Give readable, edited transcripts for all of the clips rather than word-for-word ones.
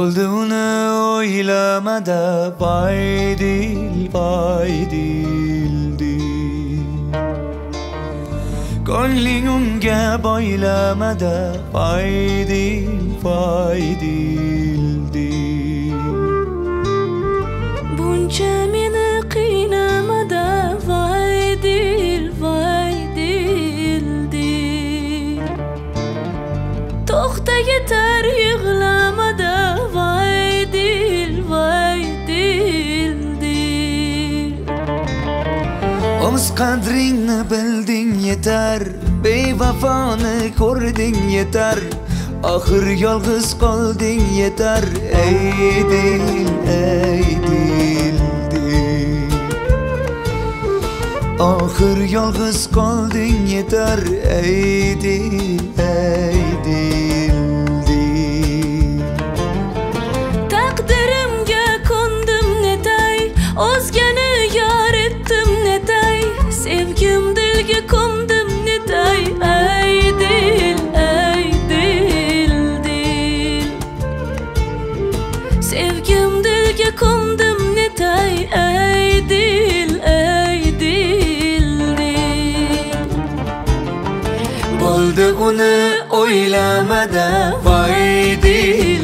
Bo'ldi uni o'ylamada voy dil ko'ngling unga boylamada voy dil buncha meni qiynamada voy dil to'xta yetar yig'lamada voy dil o'z qadringni bilding yetar bevafoni ko'rding yetar oxir yolg'iz qolding yetar ey dil oxir yolg'iz qolding yetar ey dil taqdirimga ko'ndim netay o'zgani yor etdim netay sevgim dilga ko'mdim netay ey dil sevgim dilga ko'mdim netay ey dil bo'ldi uni o'ylamada voy dil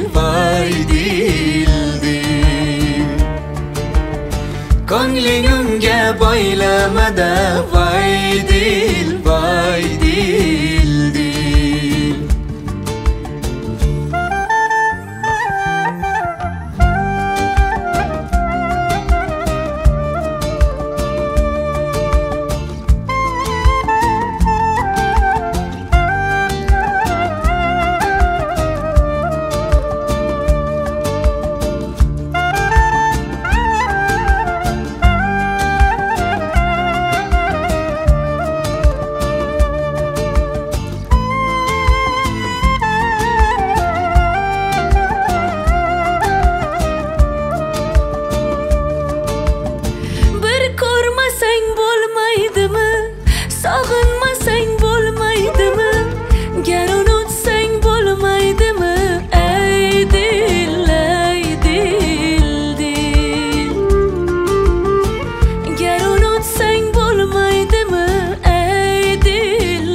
ko'ngling unga boylamada voy dil sog'inmasang bo'lmaydimi gar unutsang bo'lmaydimi ey dil gar unutsang bo'lmaydimi ey dil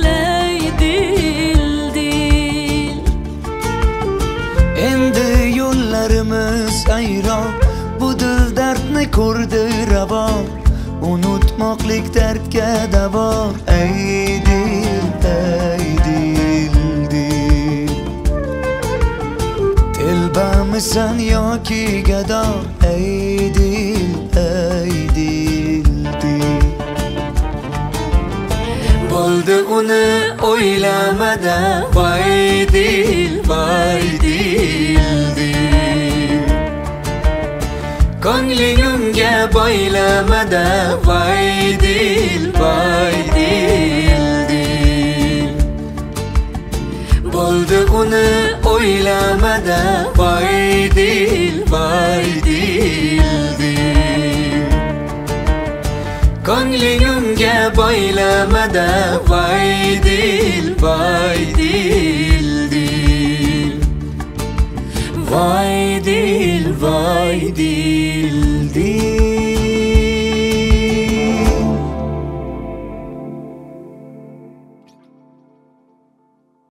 endi yo'llarimiz ayron bu dil dardni ko'rdi ravo unutmoqlik dardga davo ey dil telbamisan yoki gado ey dil bo'ldi uni o'ylamada voy dil ko'ngling unga boylamada voy dil bo'ldi uni o'ylamada voy dil ko'ngling unga boylamada voy dil voy dil